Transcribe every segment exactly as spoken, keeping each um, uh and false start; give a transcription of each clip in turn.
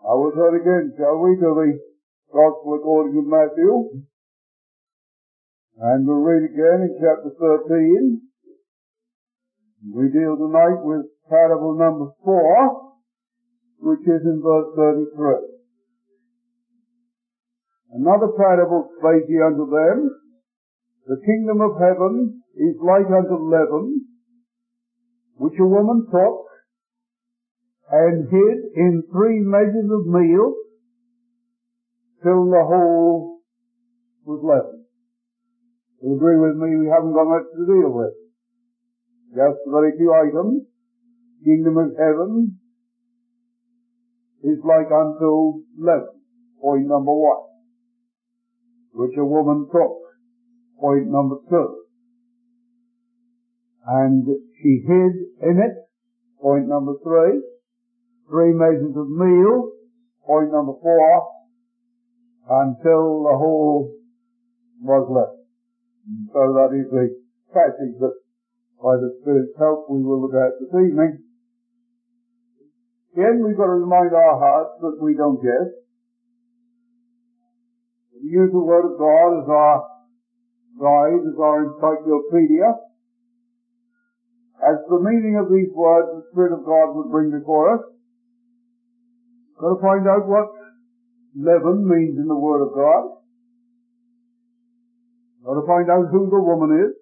I will turn again, shall we, to the Gospel according to Matthew. And we'll read again in chapter thirteen. We deal tonight with parable number four, which is in verse thirty-three. Another parable spake he unto them, the kingdom of heaven is like unto leaven, which a woman took and hid in three measures of meal till the whole was leavened. You agree with me, we haven't got much to deal with. Just a very few items. Kingdom of heaven is like unto leaven, point number one, which a woman took, point number two, and she hid in it, point number three, three measures of meal, point number four, until the whole was left. And so that is the passage that, by the Spirit's help, we will look at this evening. Again, we've got to remind our hearts that we don't guess. We use the Word of God as our guide, as our encyclopedia. As the meaning of these words the Spirit of God would bring before us, got to find out what leaven means in the Word of God. Got to find out who the woman is.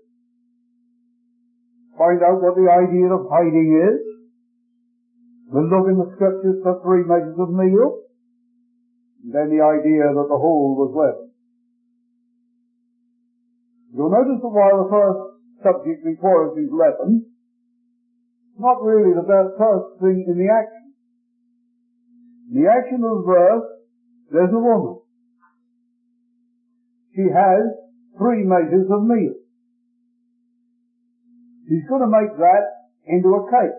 Find out what the idea of hiding is. We'll look in the Scriptures for three measures of meal. And then the idea that the whole was leaven. You'll notice that while the first subject before us is leaven, it's not really the first thing in the action. In the action of the verse, there's a woman. She has three measures of meal. She's going to make that into a cake.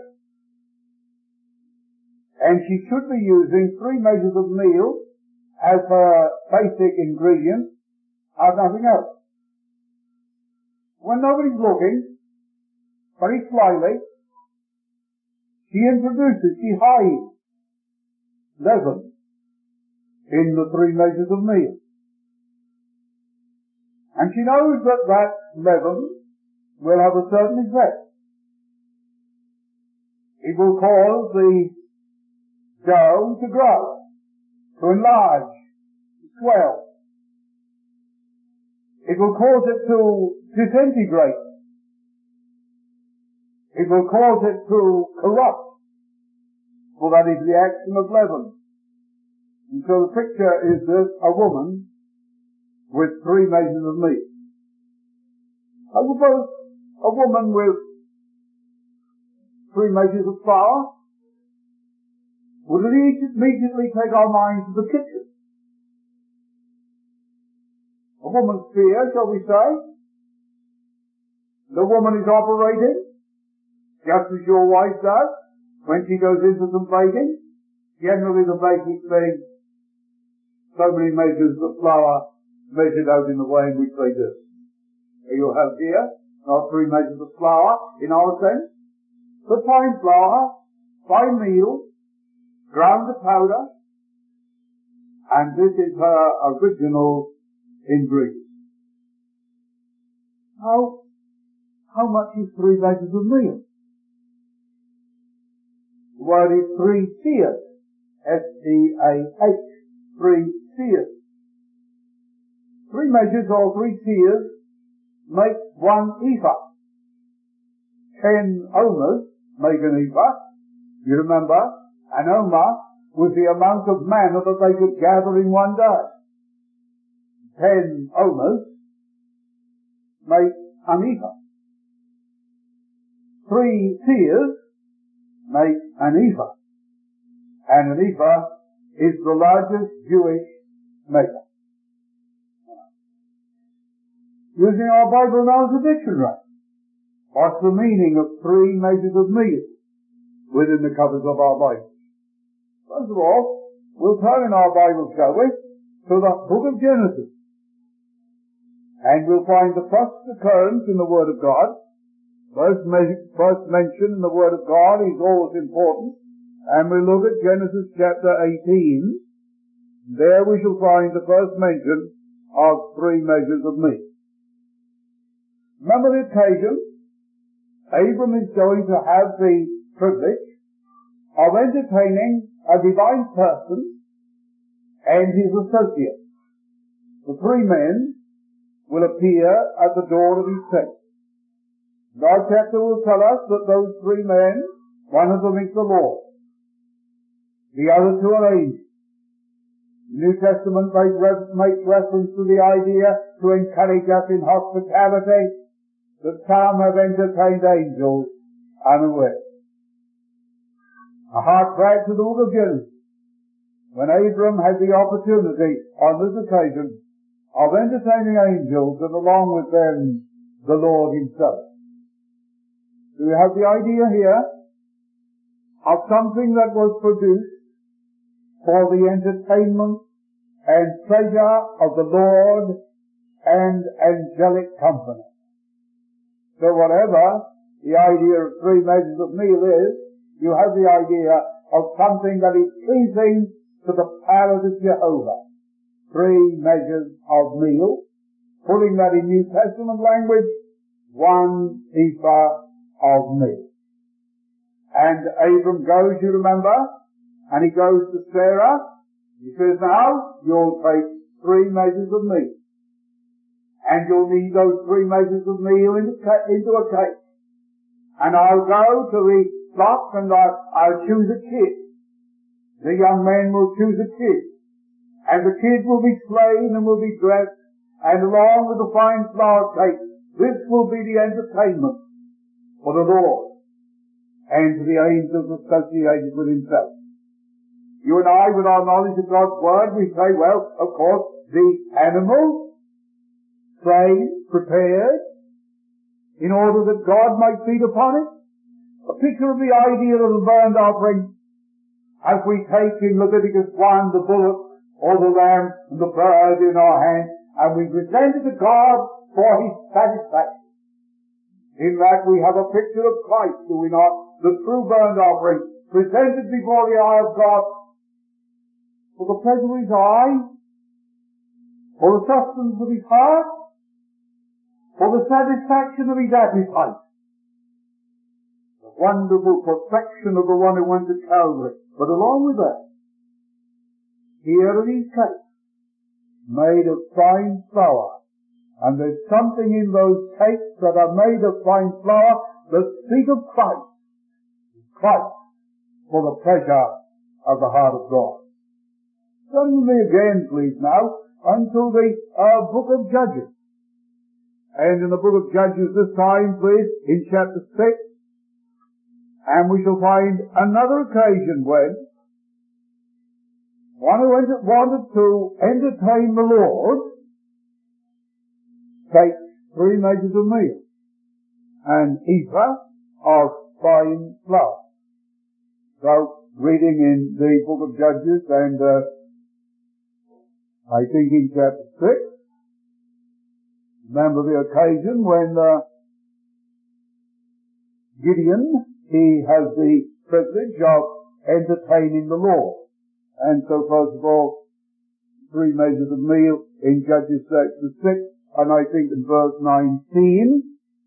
And she should be using three measures of meal as her basic ingredient, as nothing else. When nobody's looking, very slyly, she introduces, she hides leaven in the three measures of meal. And she knows that that leaven will have a certain effect. It will cause the dough to grow, to enlarge, to swell. It will cause it to disintegrate. It will cause it to corrupt. For that is the action of leaven. And so the picture is this, a woman with three measures of meal. I suppose a woman with three measures of flour would immediately take our minds to the kitchen. A woman's sphere, shall we say. The woman is operating just as your wife does when she goes into some baking. Generally the basic thing, so many measures of flour measured out in the way in which they do. You'll have here not three measures of flour in our sense, but fine flour, fine meal, ground to powder, and this is her original ingredient. Now, how much is three measures of meal? The word is three seahs, S E A H, three seahs. Three measures or three seahs make one ephah. Ten omers make an ephah. You remember, an omer was the amount of manna that they could gather in one day. Ten omers make an ephah. Three seahs make an ephah. And an ephah is the largest Jewish measure. Using our Bible now as a dictionary, what's the meaning of three measures of meal within the covers of our Bible? First of all, we'll turn in our Bible, shall we, to the book of Genesis. And we'll find the first occurrence in the Word of God. First, me- first mention in the Word of God is always important, and we look at Genesis chapter eighteen, there we shall find the first mention of three measures of meat. Remember the occasion, Abram is going to have the privilege of entertaining a divine person and his associates. The three men will appear at the door of his tent. Our chapter will tell us that those three men, one of them is the Lord. The other two are angels. The New Testament makes reference to the idea to encourage us in hospitality that some have entertained angels unaware. I hark back to the book of Genesis, when Abram had the opportunity on this occasion of entertaining angels, and along with them the Lord himself. Do you have the idea here of something that was produced for the entertainment and pleasure of the Lord and angelic company? So whatever the idea of three measures of meal is, you have the idea of something that is pleasing to the palate of Jehovah. Three measures of meal, putting that in New Testament language, one ephah of meat. And Abram goes, you remember, and he goes to Sarah. He says, now, you'll take three measures of meat. And you'll knead those three measures of meal into, into a cake. And I'll go to the flock and I'll, I'll choose a kid. The young man will choose a kid. And the kid will be slain and will be dressed. And along with the fine flour cake, this will be the entertainment for the Lord and to the angels associated with himself. You and I, with our knowledge of God's Word, we say, well, of course, the animal slain, prepared, in order that God might feed upon it. A picture of the idea of the burnt offering, as we take in Leviticus one the bullock or the lamb and the bird in our hand, and we present it to God for his satisfaction. In that we have a picture of Christ, do we not? The true burnt offering, presented before the eye of God, for the pleasure of his eye, for the sustenance of his heart, for the satisfaction of his appetite. The wonderful perfection of the one who went to Calvary. But along with that, here are these cakes, made of fine flour. And there's something in those cakes that are made of fine flour that speak of Christ. Christ for the pleasure of the heart of God. Turn with me again, please, now, unto the uh, book of Judges. And in the book of Judges this time, please, in chapter six, and we shall find another occasion when one who wanted to entertain the Lord take three measures of meal, an ephah of fine flour. So, reading in the book of Judges, and uh, I think in chapter six, remember the occasion when uh, Gideon, he has the privilege of entertaining the Lord. And so, first of all, three measures of meal in Judges chapter six, and I think in verse nineteen.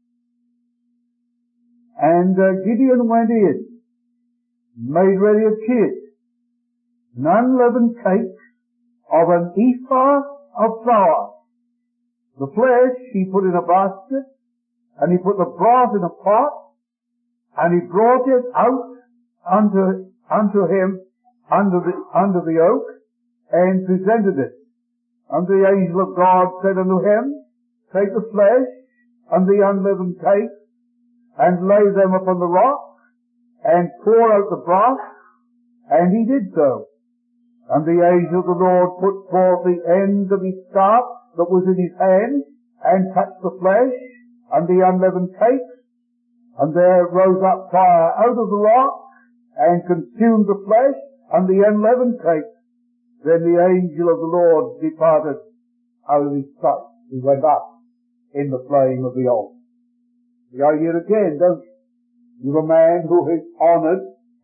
And uh, Gideon went in, made ready a kid, an unleavened cake of an ephah of flour. The flesh he put in a basket, and he put the broth in a pot, and he brought it out unto, unto him under the, under the oak, and presented it. And the angel of God said unto him, take the flesh and the unleavened cake, and lay them upon the rock, and pour out the broth. And he did so. And the angel of the Lord put forth the end of his staff that was in his hand, and touched the flesh and the unleavened cake, and there rose up fire out of the rock, and consumed the flesh and the unleavened cake. Then the angel of the Lord departed out of his sight. He went up in the flame of the altar. The idea again, don't you? You're a man who is honored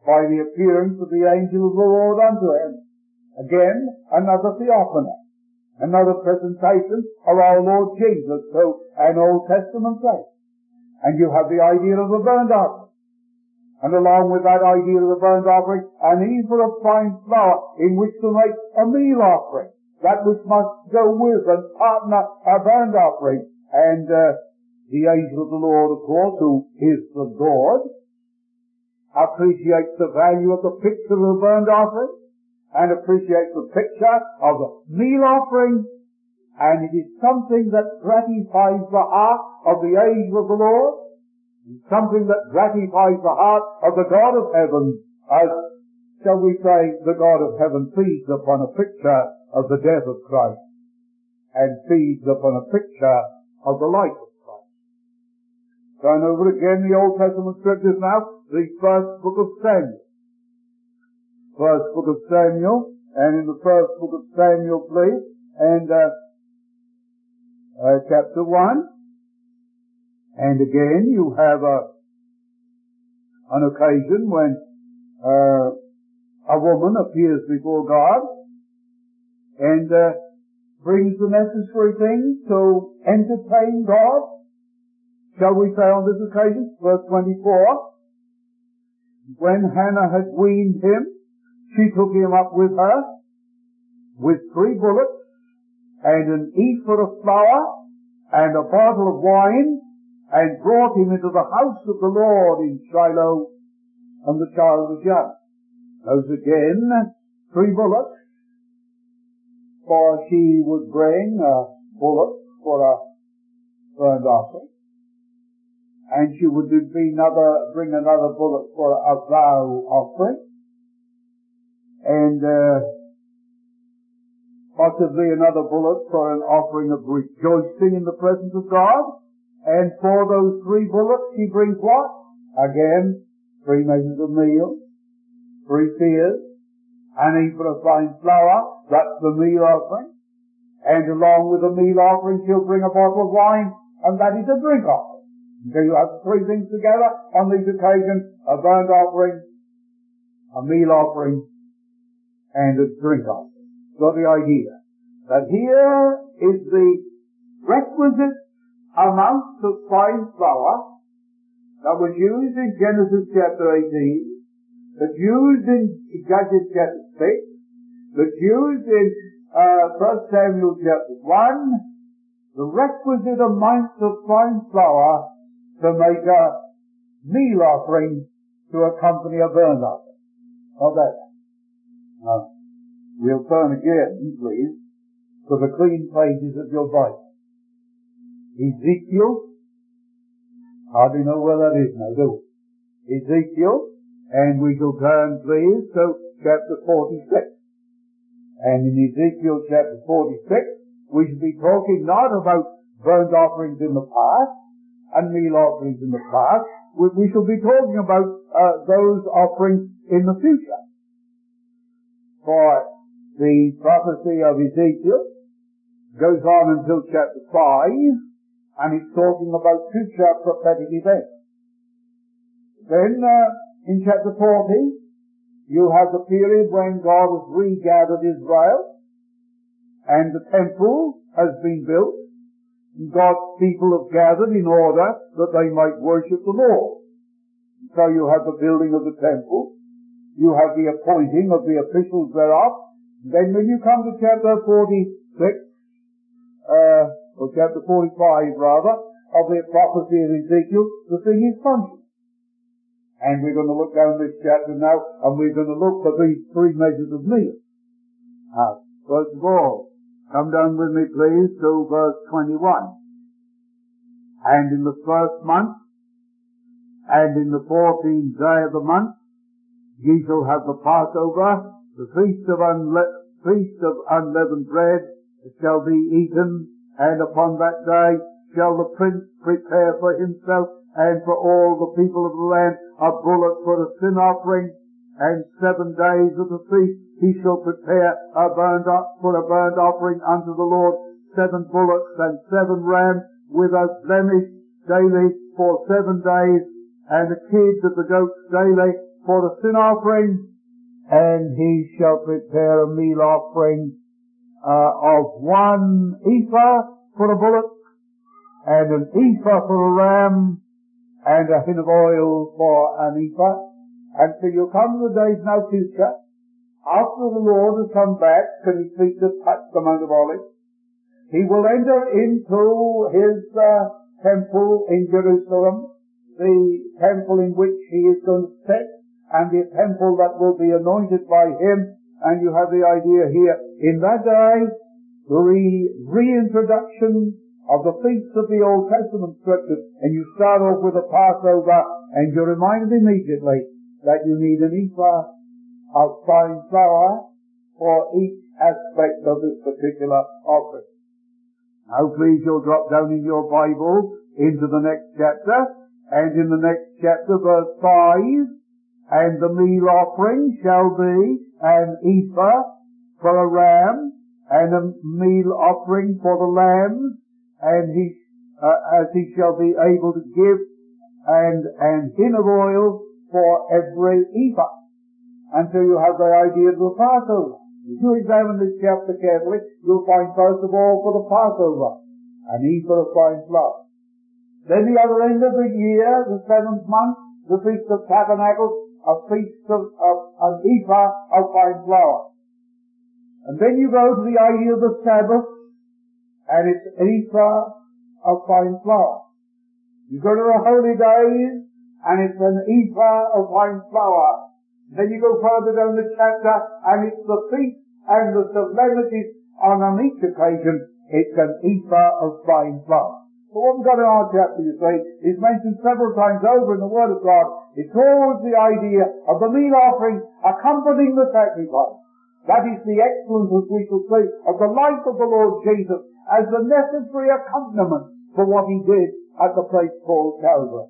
by the appearance of the angel of the Lord unto him. Again, another theophany, another presentation of our Lord Jesus to an Old Testament saint. And you have the idea of the burnt offering. And along with that idea of the burnt offering, an ephah of fine flour in which to make a meal offering. That which must go with and partner a burnt offering. And uh, the angel of the Lord, of course, who is the Lord, appreciates the value of the picture of the burnt offering and appreciates the picture of the meal offering. And it is something that gratifies the heart of the angel of the Lord. Something that gratifies the heart of the God of heaven, as, shall we say, the God of heaven feeds upon a picture of the death of Christ and feeds upon a picture of the life of Christ. Turn over again the Old Testament scriptures now, the first book of Samuel. First book of Samuel, and in the first book of Samuel, please, and uh, uh, chapter one. And again, you have a, an occasion when uh, a woman appears before God and uh, brings the necessary things to entertain God. Shall we say on this occasion, verse twenty-four, when Hannah had weaned him, she took him up with her with three bullocks and an ephah of flour and a bottle of wine, and brought him into the house of the Lord in Shiloh, and the child was young. Those again, three bullocks, for she would bring a bullock for a burnt offering, and she would be another, bring another bullock for a vow offering, and uh, possibly another bullock for an offering of rejoicing in the presence of God. And for those three bullocks, she brings what? Again, three measures of meal, three seahs, an ephah of fine flour, that's the meal offering. And along with the meal offering, she'll bring a bottle of wine, and that is a drink offering. So you have three things together on these occasions: a burnt offering, a meal offering, and a drink offering. So the idea that here is the requisite amount of fine flour that was used in Genesis chapter eighteen, that's used in Judges chapter six, that's used in uh, First Samuel chapter one, the requisite amount of fine flour to make a meal offering to accompany a burnt offering. Not that. Now, we'll turn again, please, to the clean pages of your Bible. Ezekiel, hardly know where that is now, do we? Ezekiel, and we shall turn, please, to chapter forty-six. And in Ezekiel chapter forty-six, we shall be talking not about burnt offerings in the past and meal offerings in the past. We, we shall be talking about uh, those offerings in the future. For the prophecy of Ezekiel goes on until chapter five, and it's talking about future prophetic events. Then, uh, in chapter forty, you have the period when God has regathered Israel, and the temple has been built, and God's people have gathered in order that they might worship the Lord. So you have the building of the temple, you have the appointing of the officials thereof. Then when you come to chapter forty-six, uh, or chapter forty-five rather, of the prophecy of Ezekiel, the thing is functional. And we're going to look down this chapter now, and we're going to look for these three measures of meal. Now, first of all, come down with me please to verse twenty-one. And in the first month, and in the fourteenth day of the month, ye shall have the Passover, the feast of, unle- feast of unleavened bread, it shall be eaten, and upon that day shall the prince prepare for himself and for all the people of the land a bullock for a sin offering, and seven days of the feast he shall prepare a burnt up for a burnt offering unto the Lord, seven bullocks and seven rams without blemish daily for seven days, and a kid of the goats daily, for the sin offering, and he shall prepare a meal offering uh, of one ephah for a bullock, and an ephah for a ram, and a hin of oil for an ephah. And so you come to the days now future, after the Lord has come back to his feet to touch the Mount of Olives, he will enter into his uh, temple in Jerusalem, the temple in which he is going to sit, and the temple that will be anointed by him. And you have the idea here, in that day, the re- reintroduction of the feasts of the Old Testament scriptures, and you start off with a Passover, and you're reminded immediately that you need an ephah of fine flour for each aspect of this particular offering. Now please, you'll drop down in your Bible into the next chapter, and in the next chapter, verse five, and the meal offering shall be an ephah for a ram, and a meal offering for the lambs, and he, uh, as he shall be able to give, and an hin of oil for every ephah. And so you have the idea of the Passover. If you examine this chapter carefully, you'll find first of all for the Passover, an ephah of fine flour. Then the other end of the year, the seventh month, the Feast of Tabernacles, a feast of, of an ephah of fine flour. And then you go to the idea of the Sabbath, and it's an ephah of fine flour. You go to the holy days, and it's an ephah of fine flour. Then you go further down the chapter, and it's the feast and the solemnities, and on each occasion, it's an ephah of fine flour. So what we've got in our chapter, you see, is mentioned several times over in the Word of God. It's always the idea of the meal offering accompanying the sacrifice. That is the excellence, as we shall see, of the life of the Lord Jesus as the necessary accompaniment for what he did at the place called Calvary.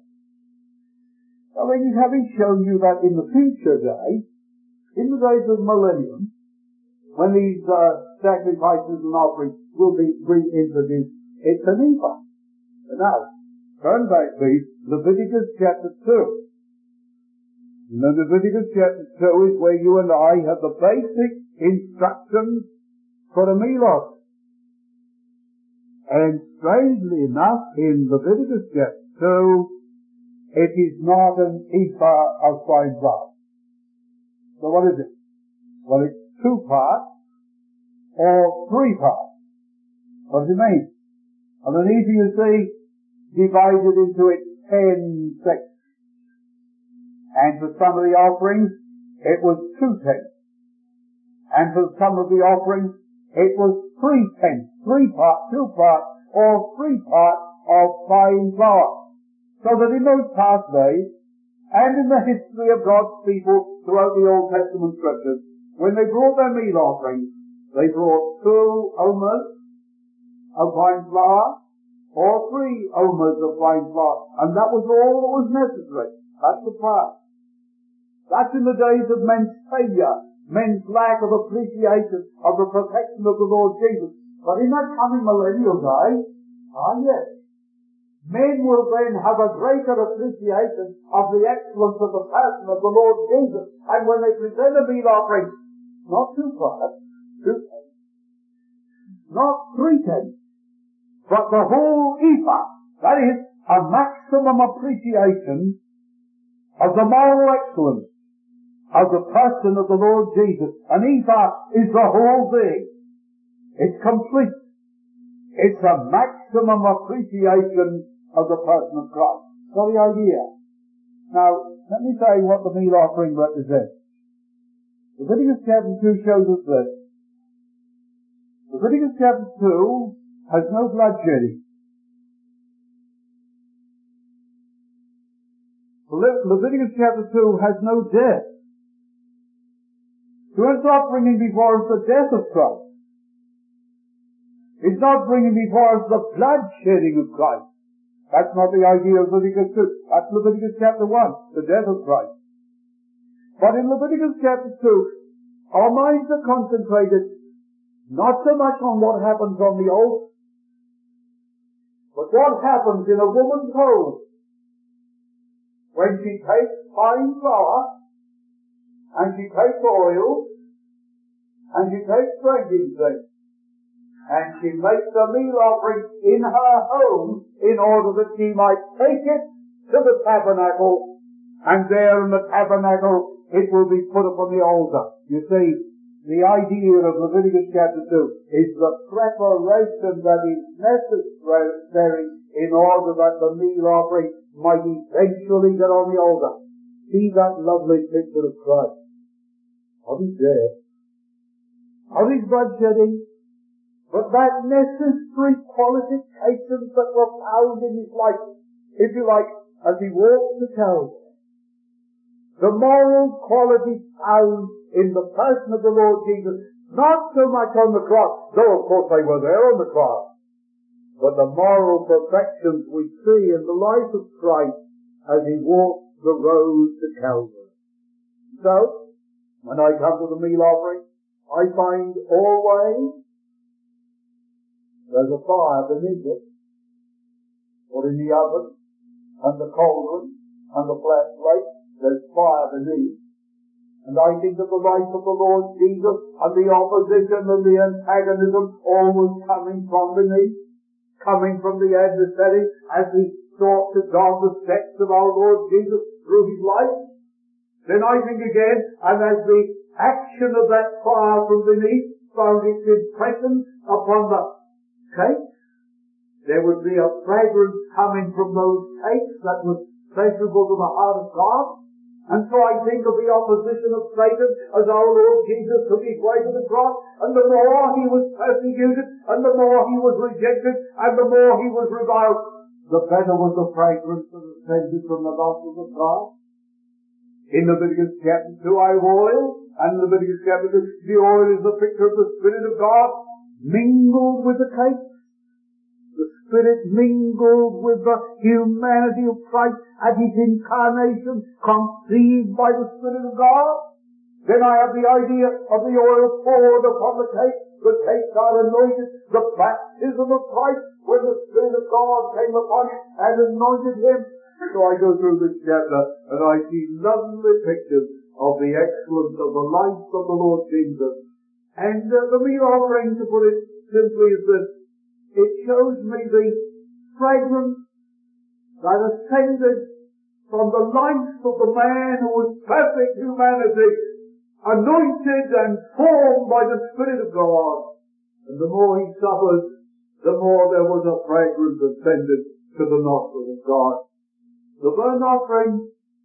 Well, then, having shown you that in the future day, in the days of the millennium, when these uh, sacrifices and offerings will be reintroduced, it's an ephah. Now, turn back, please, Leviticus chapter two. And Leviticus chapter two is where you and I have the basic instructions for a meal offering. And strangely enough, in Leviticus chapter two, it is not an ephah of fine flour. So what is it? Well, it's two parts or three parts. What does it mean? Well, an ephah, you see, divided into its ten sections. And for some of the offerings, it was two-tenths. And for some of the offerings, it was three-tenths, three parts, two parts, or three parts of fine flour. So that in those past days, and in the history of God's people throughout the Old Testament scriptures, when they brought their meal offerings, they brought two omers of fine flour, or three omers of fine flour, and that was all that was necessary. That's the part. That's in the days of men's failure, men's lack of appreciation of the perfection of the Lord Jesus. But in that coming millennial day, ah yes, men will then have a greater appreciation of the excellence of the person of the Lord Jesus. And when they present a meal offering, not two parts, two tenths, not three tenths, but the whole ephah, that is, a maximum appreciation of the moral excellence of the person of the Lord Jesus. An ephah is the whole thing. It's complete. It's a maximum appreciation of the person of Christ. So the idea. Now, let me tell you what the meal offering represents. Leviticus chapter two shows us this. Leviticus chapter two has no bloodshedding. Le- Leviticus chapter two has no death. So it's not bringing before us the death of Christ. It's not bringing before us the bloodshedding of Christ. That's not the idea of Leviticus two. That's Leviticus chapter one, the death of Christ. But in Leviticus chapter two, our minds are concentrated not so much on what happens on the altar, but what happens in a woman's home when she takes fine flour and she takes oil, and she takes frankincense, and she makes a meal offering in her home in order that she might take it to the tabernacle, and there in the tabernacle it will be put upon the altar. You see, the idea of Leviticus chapter two is the preparation that is necessary in order that the meal offering might eventually get on the altar. See that lovely picture of Christ, of his death, of his blood shedding, but that necessary qualifications that were found in his life, if you like, as he walked to Calvary. The moral qualities found in the person of the Lord Jesus, not so much on the cross, though of course they were there on the cross, but the moral perfections we see in the life of Christ as he walked the road to Calvary. So, when I come to the meal offering, I find always there's a fire beneath it, or in the oven, and the cauldron, and the flat plate, there's fire beneath. And I think of the life of the Lord Jesus and the opposition and the antagonism always coming from beneath, coming from the adversary as he sought to dog the steps of our Lord Jesus through his life. Then I think again, and as the action of that fire from beneath found its impression upon the cakes, there would be a fragrance coming from those cakes that was pleasurable to the heart of God. And so I think of the opposition of Satan as our Lord Jesus took his way to the cross, and the more he was persecuted, and the more he was rejected, and the more he was reviled, the better was the fragrance that ascended from the nostrils of God. In Leviticus chapter two I have oil, and in Leviticus chapter two, the oil is the picture of the Spirit of God mingled with the cake. The Spirit mingled with the humanity of Christ at his incarnation, conceived by the Spirit of God. Then I have the idea of the oil poured upon the cake. The cakes are anointed, the baptism of Christ, when the Spirit of God came upon him and anointed him. So I go through this chapter and I see lovely pictures of the excellence of the life of the Lord Jesus. And uh, the meal offering, to put it simply, is this. It shows me the fragrance that ascended from the life of the man who was perfect humanity, anointed and formed by the Spirit of God. And the more he suffered, the more there was a fragrance ascended to the nostrils of God. The burnt offering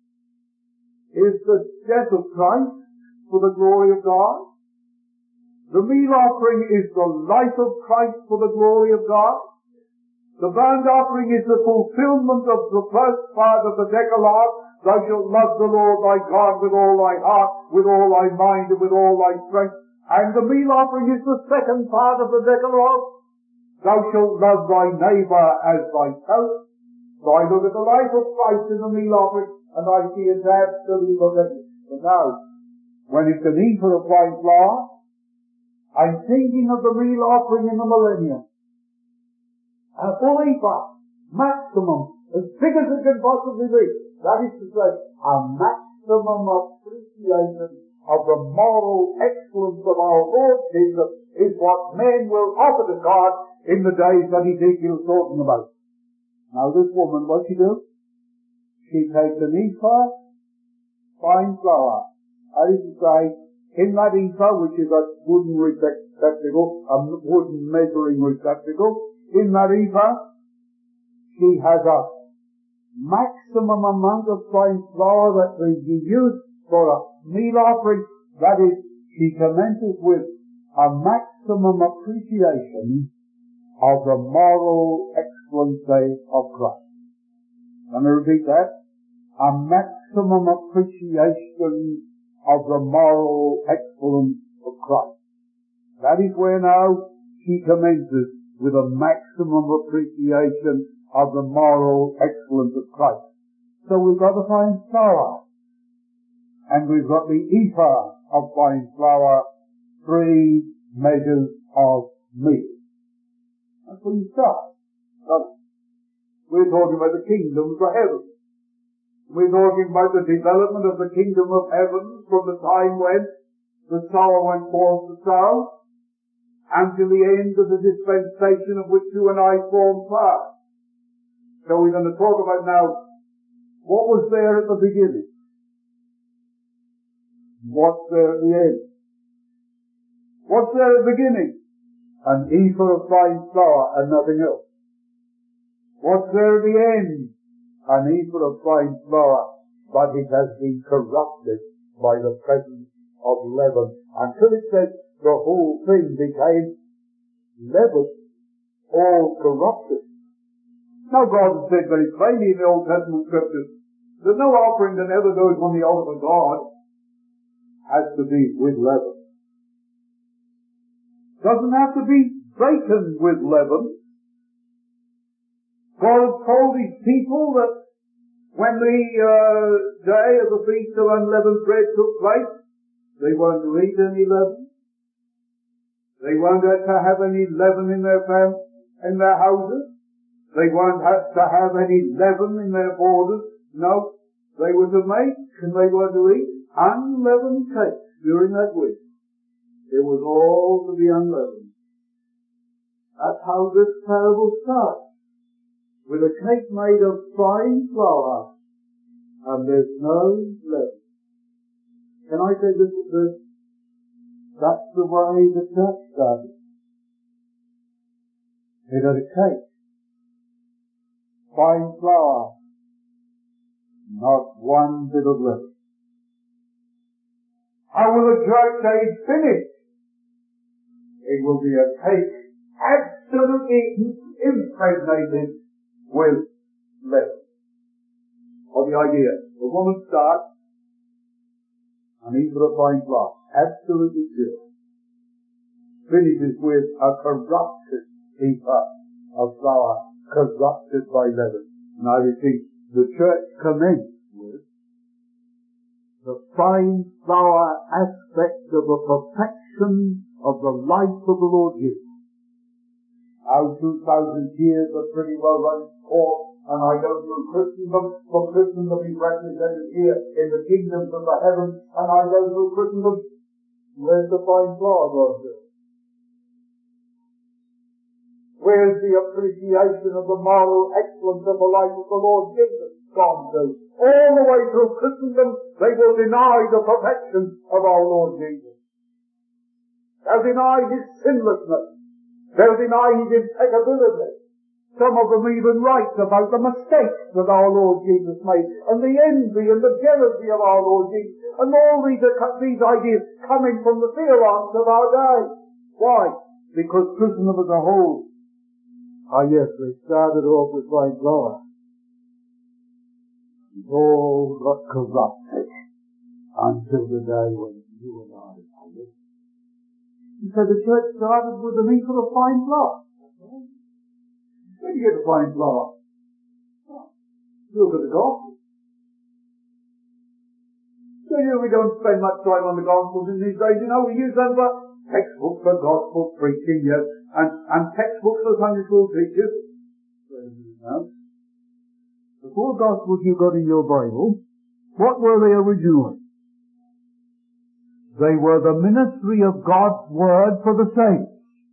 is the death of Christ for the glory of God. The meal offering is the life of Christ for the glory of God. The burnt offering is the fulfillment of the first part of the Decalogue. Thou shalt love the Lord thy God with all thy heart, with all thy mind, and with all thy strength. And the meal offering is the second part of the Decalogue. Thou shalt love thy neighbour as thyself. So I look at the life of Christ in the meal offering, and I see it's absolutely perfect. But now, when it's an ephah of fine flour, I'm thinking of the meal offering in the millennium. A full ephah, maximum, as big as it can possibly be. That is to say, a maximum appreciation of the moral excellence of our Lord Jesus is what men will offer to God in the days that Ezekiel is talking about. Now this woman, what she do? She takes an ephah, fine flour. That is to say, in that ephah, which is a wooden receptacle, a wooden measuring receptacle, in that ephah, she has a maximum amount of fine flour that will be used for a meal offering. That is, she commences with a maximum appreciation of the moral excellency of Christ. Let me repeat that. A maximum appreciation of the moral excellence of Christ. That is where now she commences with a maximum appreciation of the moral excellence of Christ. So we've got the fine flour, and we've got the ephah of fine flour, three measures of meal. That's where you start. So we're talking about the kingdoms of heaven. We're talking about the development of the kingdom of heaven from the time when the sower went forth to sow until the end of the dispensation of which you and I form part. So we're going to talk about now what was there at the beginning, what's there at the end. What's there at the beginning? An ephah of fine flour and nothing else. What's there at the end? An ephah of fine flour, but it has been corrupted by the presence of leaven, until it says the whole thing became leaven, all corrupted. Now God has said very plainly in the Old Testament Scriptures that no offering that ever goes on the altar of God has to be with leaven. Doesn't have to be bacon with leaven. God has told His people that when the uh, day of the Feast of Unleavened Bread took place, they weren't to eat any leaven. They weren't to have any leaven in their fam- in their houses. They weren't to have any leaven in their borders. No, they were to make and they were to eat unleavened cakes during that week. It was all to be unleavened. That's how this parable starts. With a cake made of fine flour, and there's no leaven. Can I say this at this? That's the way the church started. It had a cake, fine flour, not one bit of leaven. How will the church age finish? It will be a cake absolutely impregnated with leaven. Or the idea, the woman starts an ephah of fine flour, absolutely pure, finishes with a corrupted ephah of flour, corrupted by leaven. And I repeat, the church commenced with the fine flour aspect of the perfection of the life of the Lord Jesus. Our two thousand years are pretty well run its course, and I go through Christendom, for Christendom is represented here in the kingdoms of the heavens, and I go through Christendom. Where's the fine flour gone to? Where's the appreciation of the moral excellence of the life of the Lord Jesus gone to? All the way through Christendom, they will deny the perfection of our Lord Jesus. They'll deny His sinlessness. They'll deny His impeccability. Some of them even write about the mistakes that our Lord Jesus made, and the envy and the jealousy of our Lord Jesus, and all these, these ideas coming from the theologians of our day. Why? Because Christendom as a whole, ah yes, they started off with fine flour. It all got corrupted until the day when you and I are living. He said the church started with an ephah of fine flour. Where do you get the fine flour? Oh, look at the gospel. So you know, we don't spend much time on the gospels in these days. You know, we use them for textbooks for gospel preaching, yes, and, and textbooks for Sunday school teachers. No. The four gospels you got in your Bible, what were they originally? They were the ministry of God's Word for the saints,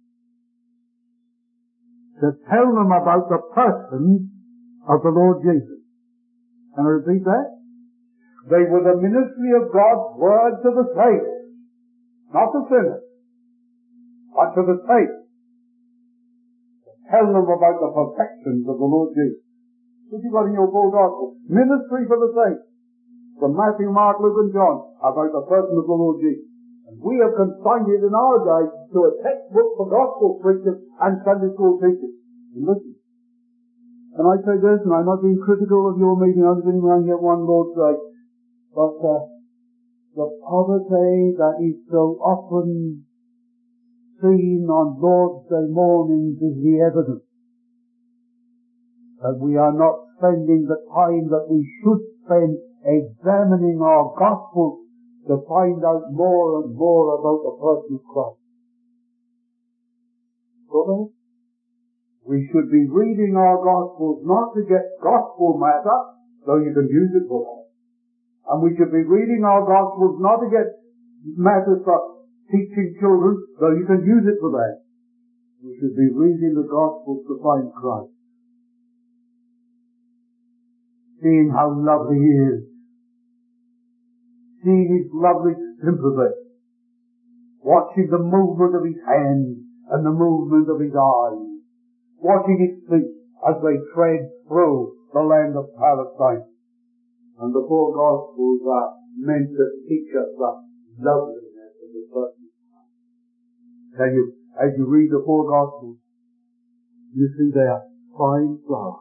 to tell them about the person of the Lord Jesus. Can I repeat that? They were the ministry of God's Word to the saints, not the sinners, but to the saints. To tell them about the perfections of the Lord Jesus. What you got in your full gospel? Ministry for the saints. From Matthew, Mark, Luke and John, about the person of the Lord Jesus. And we have consigned it in our day to a textbook for gospel preachers and Sunday school teachers. And listen. And I say this, and I'm not being critical of your meeting, I'm getting around here one Lord's sake. But uh, the poverty that is so often seen on Lord's Day mornings is the evidence that we are not spending the time that we should spend examining our gospels to find out more and more about the person of Christ. We should be reading our gospels not to get gospel matter, so you can use it for that. And we should be reading our Gospels not to get matters for teaching children, though you can use it for that. We should be reading the Gospels to find Christ. Seeing how lovely He is. Seeing His lovely sympathy. Watching the movement of His hands and the movement of His eyes. Watching His feet as they tread through the land of Palestine. And the four Gospels are meant to teach us the loveliness of the person. Tell you, as you read the four Gospels, you see there fine flower.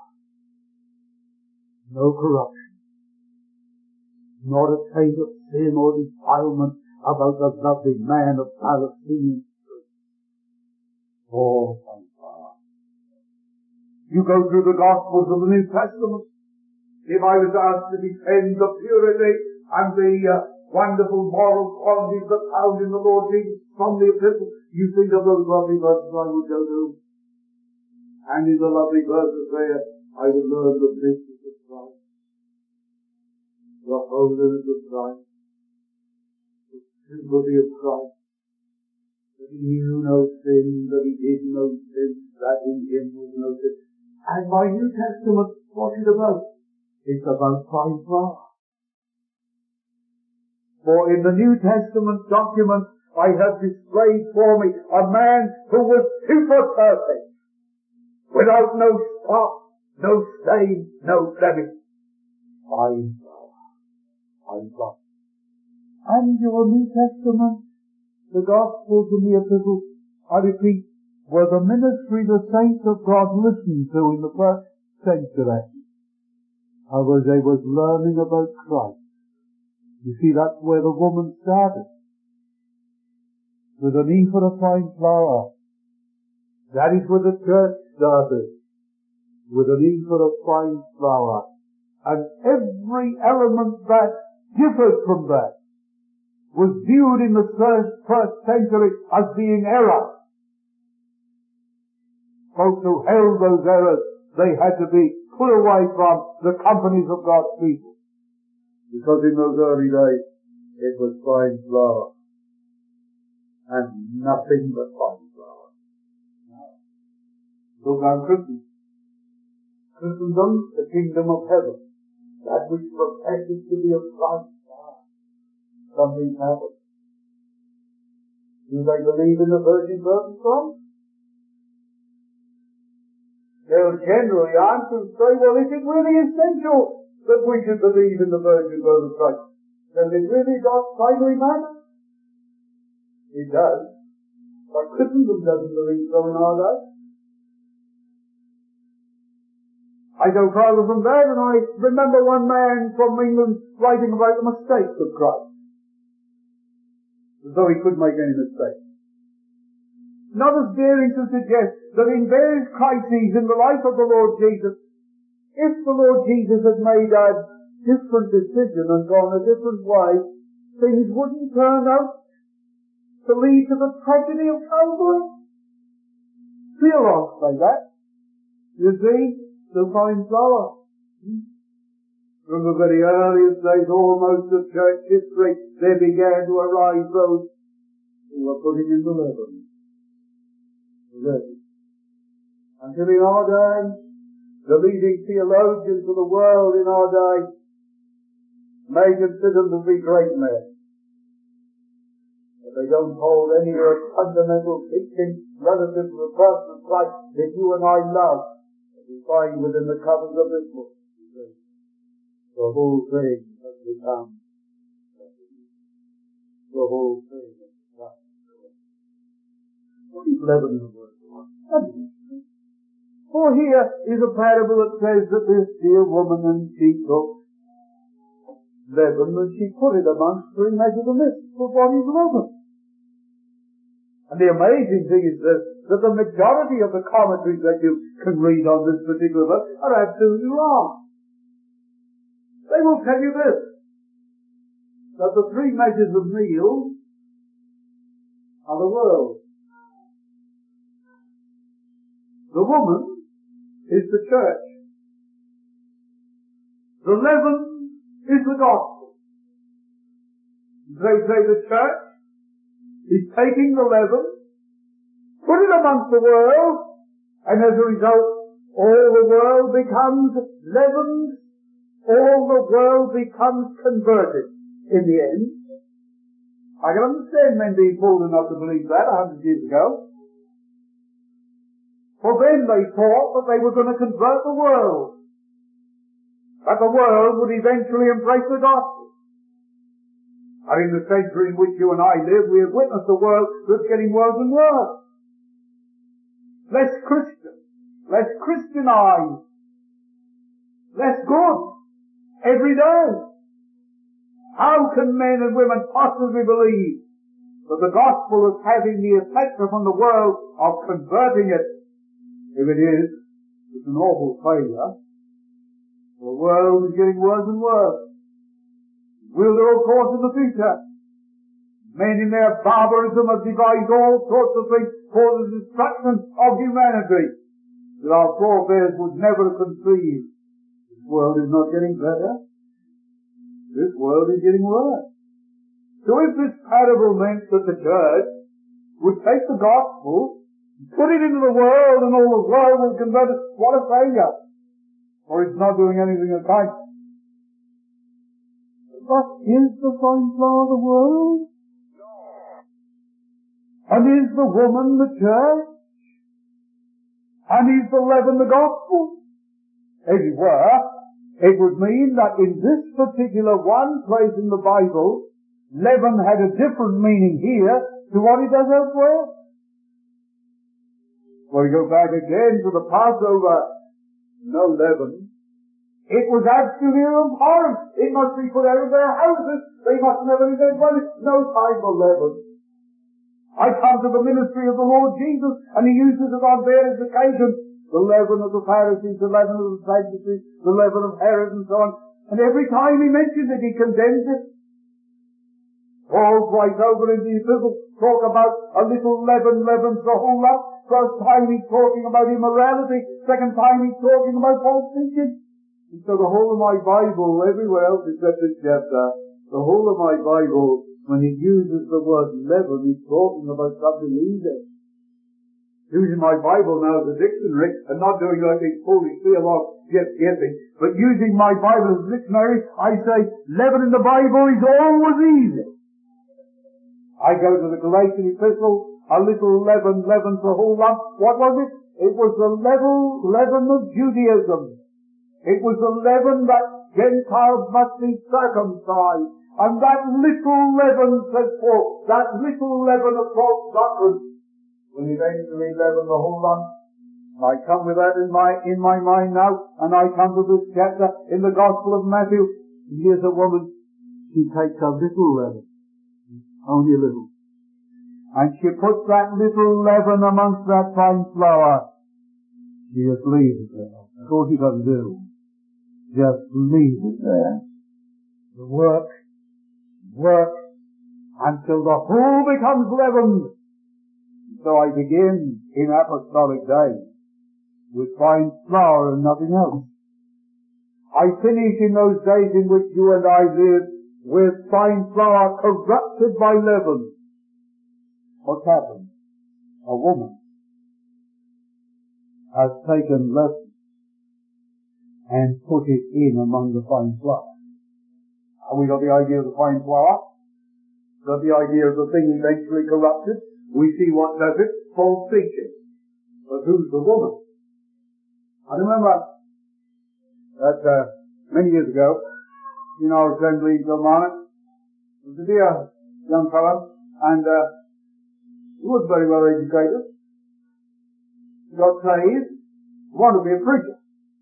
No corruption. Not a taint of sin or defilement about the lovely man of Palestinian street. Oh, fine flower. You go through the Gospels of the New Testament. If I was asked to defend the purity and the uh, wonderful moral qualities that found in the Lord Jesus from the epistles, you think of those lovely verses I would go to. And in the lovely verses there, I would learn the meekness of Christ, the holiness of Christ, the sympathy of Christ, that He knew no sin, that He did no sin, that in Him was no sin. And my New Testament, what's it about? It's about fine flower. For in the New Testament document, I have displayed for me a man who was super perfect, without no spot, no stain, no blemish. Fine flower. Fine flower. And your New Testament, the Gospels and the Epistles, I repeat, were the ministry the saints of God listened to in the first century. I was, they was learning about Christ. You see, that's where the woman started. With an ephah of fine flour. That is where the church started. With an ephah of fine flour. And every element that differed from that was viewed in the first, first century as being error. Folks who held those errors, they had to be put away from the companies of God's people. Because in those early days, it was fine flour. And nothing but fine flour. Look on Christendom. Christendom, the kingdom of heaven. That which professes to be of fine flour. Something happened. Do they believe in the virgin birth of Christ? They'll generally answer and say, well, is it really essential that we should believe in the virgin birth of Christ? Does it really God's primary matter? It does. But Christendom doesn't believe so in our day. I go farther from that, and I remember one man from England writing about the mistakes of Christ. As though he could make any mistake. Not as daring to suggest that in various crises in the life of the Lord Jesus, if the Lord Jesus had made a different decision and gone a different way, things wouldn't turn out to lead to the tragedy of Calvary. Theologians say that. You see, the fine flower. From the very earliest days, almost of church history, there began to arise those who were putting in the leaven. Until in our day, the leading theologians of the world in our day may consider them to be great men. But they don't hold any of fundamental teaching relative to the person of Christ that you and I love, that we find within the covers of this book. The whole thing has become the whole thing has become what is leaven in the word? For here is a parable that says that this dear woman, and she took leaven and she put it amongst three measures of mist. But what is leaven? And the amazing thing is that, that the majority of the commentaries that you can read on this particular verse are absolutely wrong. They will tell you this, that the three measures of meal are the world. The woman is the church. The leaven is the gospel. They say the church is taking the leaven, put it amongst the world, and as a result, all the world becomes leavened, all the world becomes converted in the end. I can understand men being fool enough to believe that a hundred years ago. For then they thought that they were going to convert the world, that the world would eventually embrace the gospel. And in the century in which you and I live, we have witnessed a world that's getting worse and worse. Less Christian, less Christianized, less good every day. How can men and women possibly believe that the gospel is having the effect upon the world of converting it? If it is, it's an awful failure. The world is getting worse and worse. Will there, of course, in the future? Men in their barbarism have devised all sorts of things for the destruction of humanity that our forebears would never conceive. This world is not getting better. This world is getting worse. So if this parable meant that the church would take the gospel, put it into the world, and all the world will convert it, what a failure! For it's not doing anything of kind. But is the fine flower the world? And is the woman the church? And is the leaven the gospel? If it were, it would mean that in this particular one place in the Bible, leaven had a different meaning here to what it does elsewhere. Well, we go back again to the Passover. No leaven. It was absolutely abhorrent. It must be put out of their houses. They must never be their dwellings. No time for leaven. I come to the ministry of the Lord Jesus, and He uses it on various occasions. The leaven of the Pharisees, the leaven of the Sadducees, the leaven of Herod, and so on. And every time He mentions it, He condemns it. Paul twice over in the epistle talk about a little leaven leavens the whole lump. First time He's talking about immorality. Second time He's talking about false teaching. And so the whole of my Bible, everywhere else except this chapter, the whole of my Bible, when it uses the word leaven, it's talking about something evil. Using my Bible now as a dictionary, and not doing like these foolish theologues just guessing, but using my Bible as a dictionary, I say, leaven in the Bible is always evil. I go to the Galatian epistle, a little leaven leavens the whole lump. What was it? It was the level, leaven of Judaism. It was the leaven that Gentiles must be circumcised. And that little leaven, says Paul, that little leaven of false doctrine will eventually leaven the whole lump. I come with that in my, in my mind now, and I come to this chapter in the Gospel of Matthew. Here's a woman, she takes a little leaven, only a little, and she puts that little leaven amongst that fine flour. She just leaves it there. That's all she doesn't do. Just leave it there. The work, work, until the whole becomes leavened. So I begin in apostolic days with fine flour and nothing else. I finish in those days in which you and I live with fine flour corrupted by leaven. What's happened? A woman has taken leaven and put it in among the fine flour. Have we got the idea of the fine flour? Got the idea of the thing eventually corrupted? We see what does it? False teaching. But who's the woman? I remember that uh, many years ago, in our assembly in Kilmarnock, there was a dear young fellow, and uh, he was very well educated. He got saved. He wanted to be a preacher.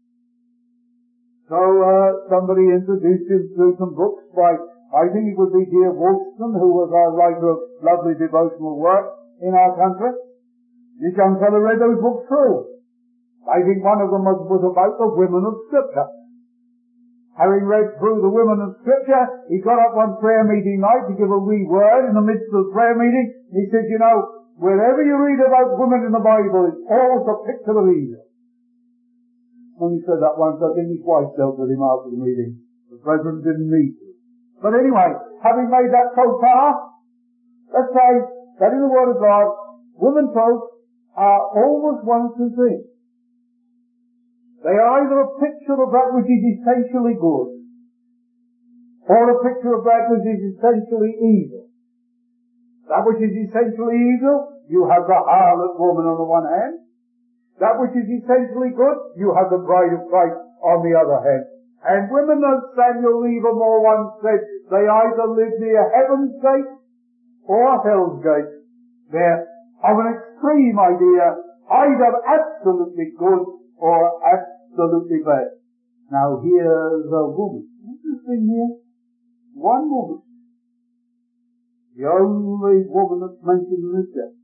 So uh, somebody introduced him to some books by, I think it would be dear Woolston, who was our writer of lovely devotional work in our country. This young fellow read those books through. I think one of them was, was about the women of Scripture. Having read through the women of Scripture, he got up one prayer meeting night to give a wee word in the midst of the prayer meeting. He said, you know, wherever you read about women in the Bible, it's always a picture of evil. When he said that once, I think his wife dealt with him after the meeting. The brethren didn't need to. But anyway, having made that so far, let's say that in the Word of God, women folk are always one of two things. They are either a picture of that which is essentially good, or a picture of that which is essentially evil. That which is essentially evil, you have the harlot woman on the one hand. That which is essentially good, you have the bride of Christ on the other hand. And women, as Samuel Livermore once said, they either live near heaven's gate or hell's gate. They're of an extreme idea, either absolutely good or absolutely bad. Now here's a woman. Interesting here. One woman. The only woman that's mentioned in this chapter.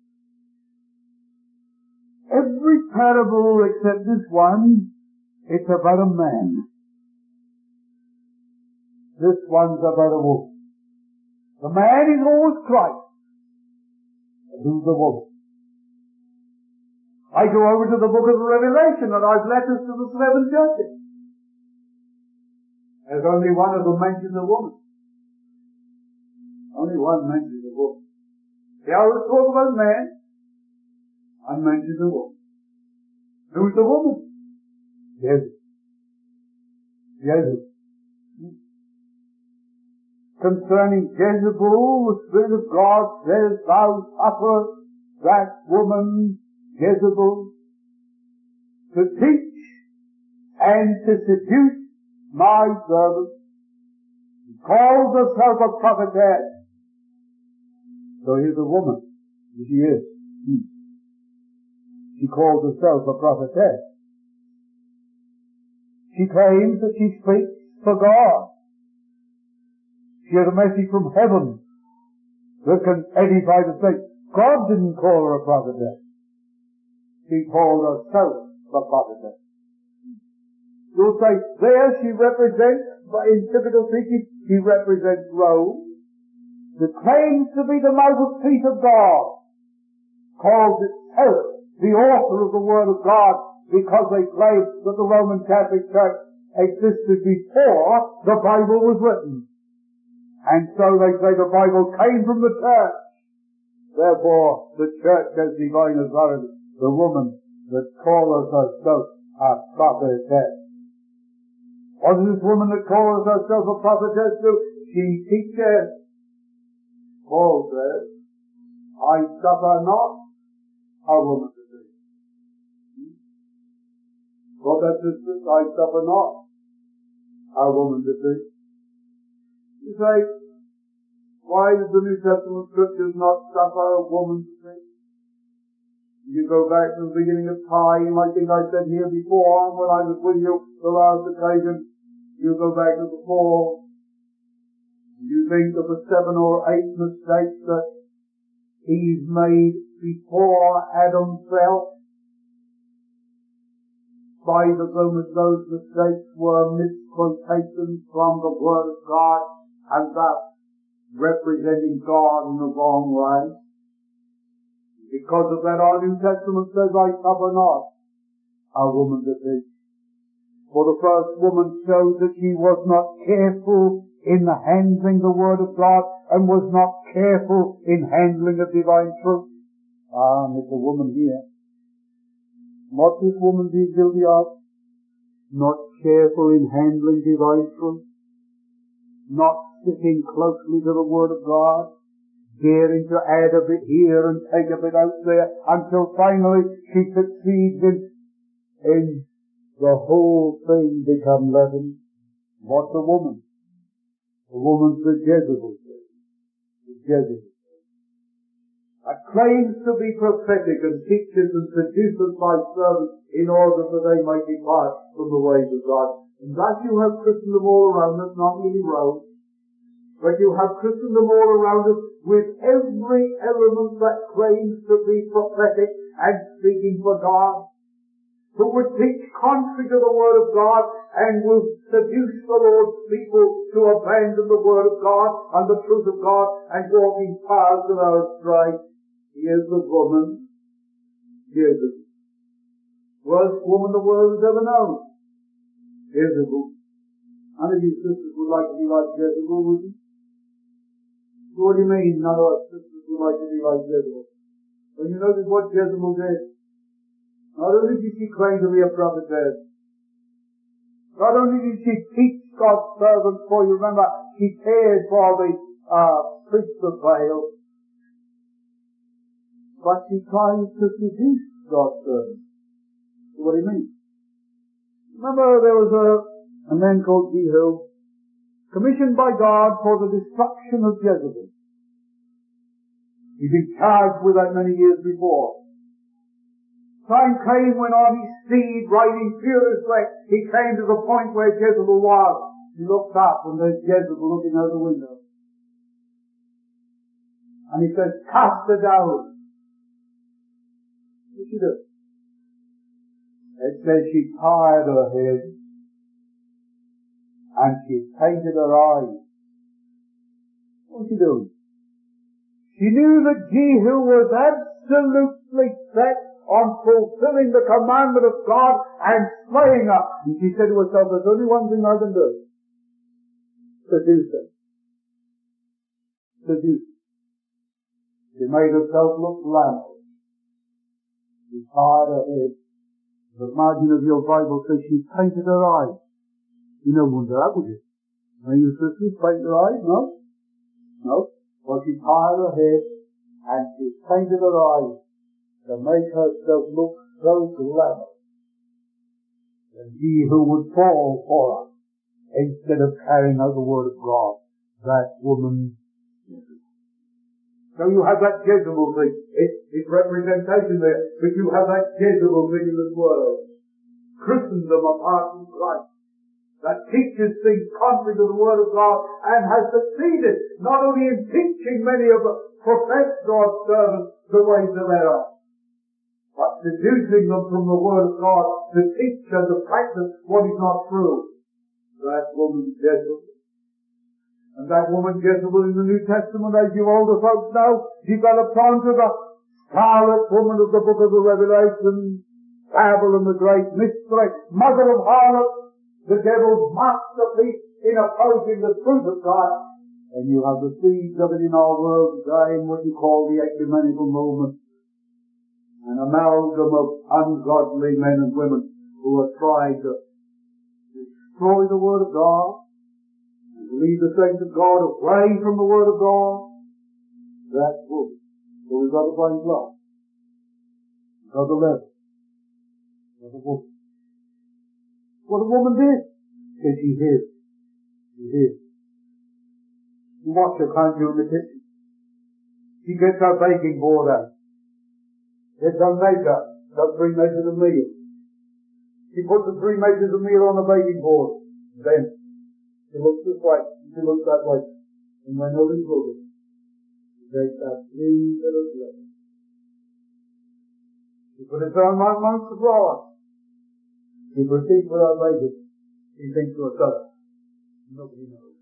Every parable except this one, it's about a man. This one's about a woman. The man is always Christ. And who's the woman? I go over to the book of Revelation and I've letters to the seven churches. There's only one of them mentions a woman. Only one mentions a woman. The others talk about man and mentions a woman. Who's the woman? Jezebel. Jezebel. Concerning Jezebel, the Spirit of God says, thou suffer that woman, Jezebel, to teach and to seduce my servants. She calls herself a prophetess. So here's a woman. She is. She calls herself a prophetess. She claims that she speaks for God. She has a message from heaven that can edify the saints. God didn't call her a prophetess. She called herself a prophetess. You'll say, there she represents, in typical teaching, she represents Rome, that claims to be the mouthpiece of God, calls itself the author of the Word of God, because they claim that the Roman Catholic Church existed before the Bible was written. And so they say the Bible came from the church. Therefore, the church has divine authority. The woman that calls herself a prophetess. What does this woman that calls herself a prophetess do? She teaches. Paul says, I suffer not a woman to teach. Brothers and sisters, I suffer not a woman to teach. You say, why does the New Testament Scriptures not suffer a woman to teach? You go back to the beginning of time, I think I said here before, when I was with you the last occasion, you go back to the fall. You think of the seven or eight mistakes that Eve made before Adam fell. Five of them, as those mistakes were misquotations from the Word of God, and thus representing God in the wrong way. Because of that, our New Testament says, I suffer not a woman to teach. For the first woman showed that she was not careful in handling the Word of God, and was not careful in handling the divine truth. Ah, and it's a woman here. What this woman be guilty of? Not careful in handling divine truth. Not sticking closely to the Word of God, daring to add a bit here and take a bit out there, until finally she succeeds in, in the whole thing become leavened. What's a woman? A woman's the Jezebel thing. The Jezebel thing. That claims to be prophetic and teaches and seduces my servants in order that they may depart from the ways of God. And thus you have Christendom all around us, not really Rome, but you have Christendom all around us with every element that claims to be prophetic and speaking for God, who would teach contrary to the Word of God and will seduce the Lord's people to abandon the Word of God and the truth of God and walk in paths that are astray. Here's the woman, Jezebel. Worst woman the world has ever known. Jezebel. None of you sisters would like to be like Jezebel, would you? What do you mean none of us sisters would like to be like Jezebel? When you notice what Jezebel did, not only did she claim to be a prophetess, not only did she teach God's servants, for you remember, she cared for the uh, priests of Baal, but she tried to seduce God's servants. What do you mean? Remember there was a, a man called Jehu, commissioned by God for the destruction of Jezebel. He'd been charged with that many years before. Time came when on his steed, riding furiously, he came to the point where Jezebel was. He looked up and there's Jezebel looking out the window. And he says, cast her down. What did she do? It says she tied her head and she painted her eyes. What was she doing? She knew that Jehu was absolutely set on fulfilling the commandment of God and slaying her. And she said to herself, there's only one thing I can do. Seduce her. Seduce her. She made herself look glamorous. She tied her head. The margin of your Bible says she painted her eyes. You know, wonder that, would you? Are you sisters paint your eyes? No? No? Well, she tied her head and she painted her eyes to make herself look so glamorous that he who would fall for her instead of carrying out the word of God, that woman. So you have that Jezebel thing. It, it's representation there. But you have that Jezebel thing in this world. Christendom apart from Christ. That teaches things contrary to the Word of God and has succeeded not only in teaching many of the professed God's servants the ways of error, but seducing them from the Word of God to teach and to practice what is not true. That woman Jezebel. And that woman Jezebel in the New Testament, as you older folks know, developed onto the scarlet woman of the book of the Revelation, Babylon the great mystery, mother of harlots, the devil's masterpiece in opposing the truth of God. And you have the seeds of it in our world today in what you call the ecumenical movement. An amalgam of ungodly men and women who are trying to destroy the Word of God, lead the saints of God away from the Word of God. That's woman. So we've got to find love. We've got to live. We've got to woman. What a woman did. Because she hid. She hid. You watch her climb you in the kitchen. She gets her baking board out. Gets her makeup. Does three measures of meal. She puts the three measures of meal on the baking board. Then she looks this way. She looks that way. And when nobody's looking, she takes that three little letters. She put it down right amongst the floor. She proceeds with her baking. She thinks to herself, nobody knows.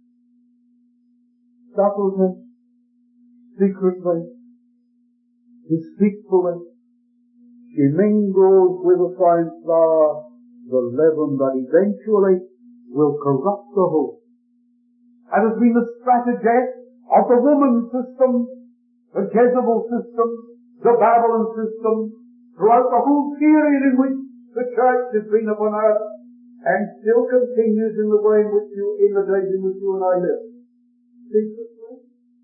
Subtly, secretly, deceitfully, she mingles with the fine flour the leaven that eventually will corrupt the whole. That has been the strategy of the woman system, the Jezebel system, the Babylon system, throughout the whole period in which the church has been upon earth, and still continues in the way in which you, in the days in which you and I live. Secretly,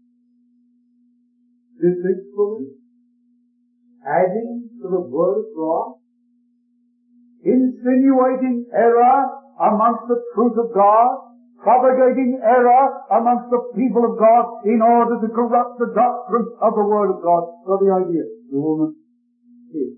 deceitfully, adding to the Word of God, insinuating error amongst the truth of God, propagating error amongst the people of God in order to corrupt the doctrine of the Word of God. So the idea, the woman is.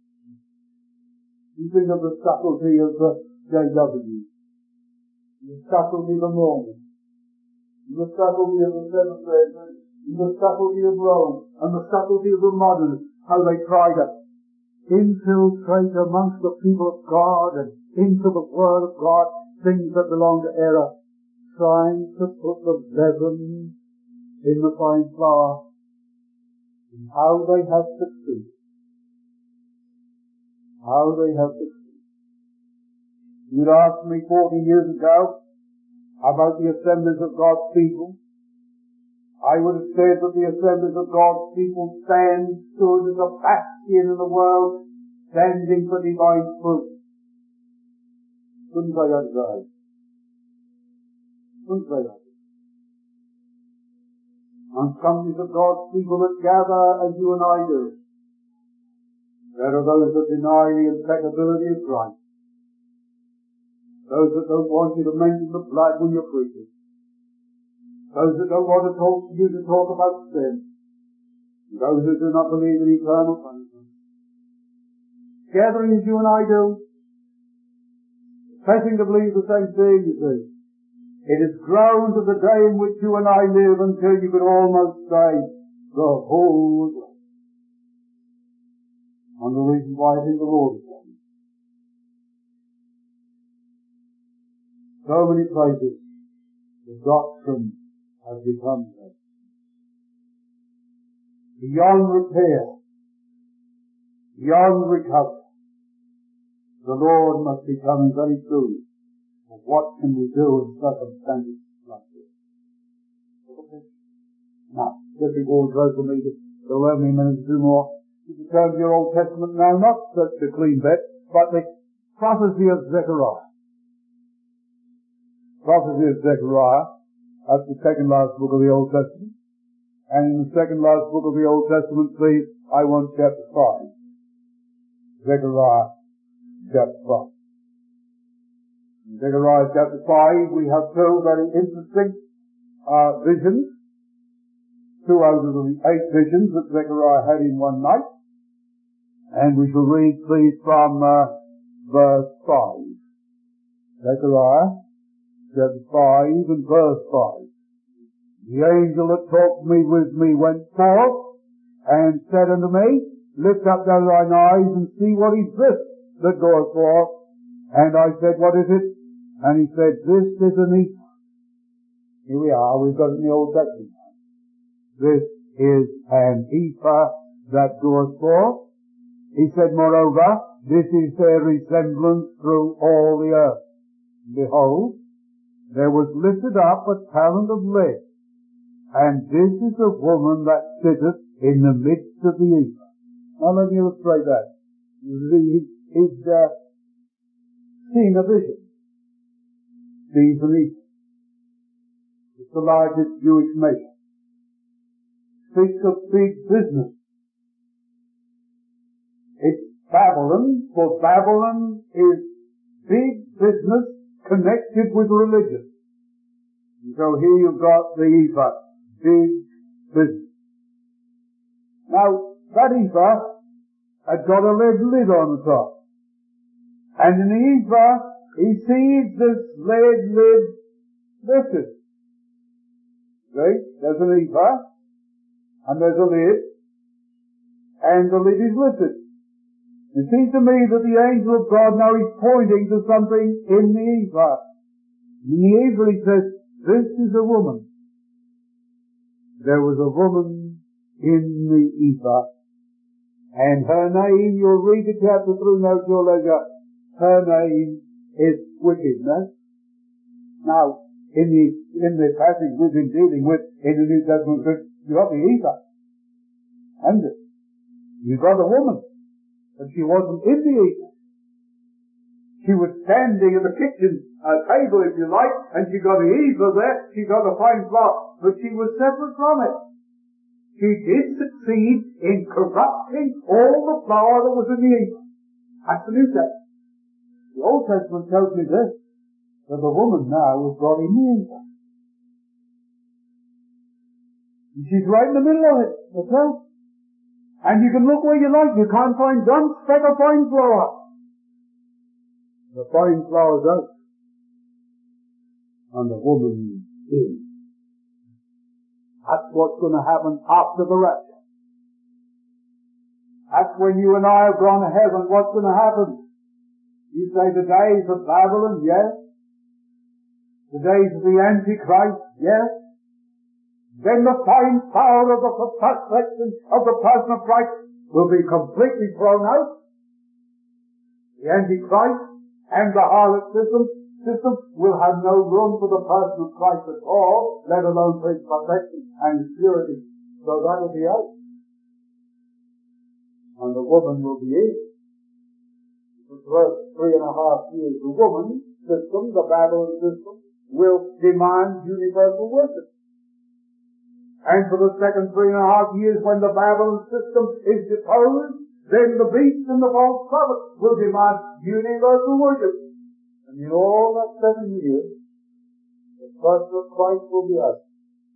You think of the subtlety of the J W, the subtlety of the Mormon, the subtlety of the Seventh Day Adventists, the subtlety of Rome, and the subtlety of the modernists, how they try to infiltrate amongst the people of God and into the Word of God things that belong to error, trying to put the leaven in the fine flour, and how they have succeeded. how they have succeeded. You'd asked me forty years ago about the assemblies of God's people. I would have said that the assemblies of God's people stand, stood as a bastion in the world, standing for divine truth. Couldn't say that today. Couldn't say that. And companies of God's people that gather as you and I do. There are those that deny the impeccability of Christ. Those that don't want you to mention the blood when you're preaching. Those that don't want to talk to you to talk about sin. Those who do not believe in eternal punishment. Gathering as you and I do, professing to believe the same thing, you see. It has grown to the day in which you and I live until you could almost say the whole world. And the reason why I think the Lord is coming. So many places the doctrine has become there. Beyond repair, beyond recovery, the Lord must be coming very soon. But what can we do in circumstances like this? Now, just before we close the meeting, there will only a minute or two more. You can turn to your Old Testament now, not the, the clean bit, but the prophecy of Zechariah. Prophecy of Zechariah, that's the second last book of the Old Testament. And in the second last book of the Old Testament, please, I want chapter five. Zechariah chapter five. In Zechariah chapter five, we have two very interesting uh, visions. Two out of the eight visions that Zechariah had in one night. And we shall read, please, from uh, verse five. Zechariah chapter five and verse five. The angel that talked me with me went forth and said unto me, Lift up thou thine eyes and see what is this that goeth forth. And I said, What is it? And he said, This is an ephah. Here we are, we've got it in the Old Testament. This is an ephah that goeth forth. He said, Moreover, this is their resemblance through all the earth. Behold, there was lifted up a talent of lead, and this is a woman that sitteth in the midst of the ephah. Now let me illustrate that. He is uh, seeing a vision. Sees an ephah. It's the largest Jewish measure. Speaks of big business. It's Babylon, for Babylon is big business connected with religion. And so here you've got the ephah, big business. Now, that ephah had got a lead lid on the top. And in the ephah, he sees this lead lid lifted. See? There's an ephah, and there's a lid, and the lid is lifted. It seems to me that the angel of God now is pointing to something in the ephah. In the ephah he says, This is a woman. There was a woman in the ephah, and her name, you'll read the chapter through now at your leisure, her name is Wickedness. Now, in the, in the passage we've been dealing with in the New Testament, you've got the ephah, haven't you? You've got a woman, but she wasn't in the ephah. She was standing at the kitchen uh, table, if you like, and she got the ephah there, she got a fine flour, but she was separate from it. She did succeed in corrupting all the flour that was in the ephah. That's the New Testament. The Old Testament tells me this, that the woman now was brought in the ephah. And she's right in the middle of it, herself. And you can look where you like, you can't find one speck of fine flour. The fine flour's out. And the woman is. That's what's going to happen after the rapture. That's when you and I have gone to heaven. What's going to happen? You say the days of Babylon, yes. The days of the Antichrist, yes. Then the fine power of the perfection of the person of Christ will be completely thrown out. The Antichrist and the harlot system, system will have no room for the person of Christ at all, let alone for his perfection and his purity. So that will be out. And the woman will be in. For three and a half years, the woman system, the Babylon system, will demand universal worship. And for the second three and a half years, when the Babylon system is deposed, then the beast and the false prophet will demand universal worship. And in all that seven years, the person of Christ will be out.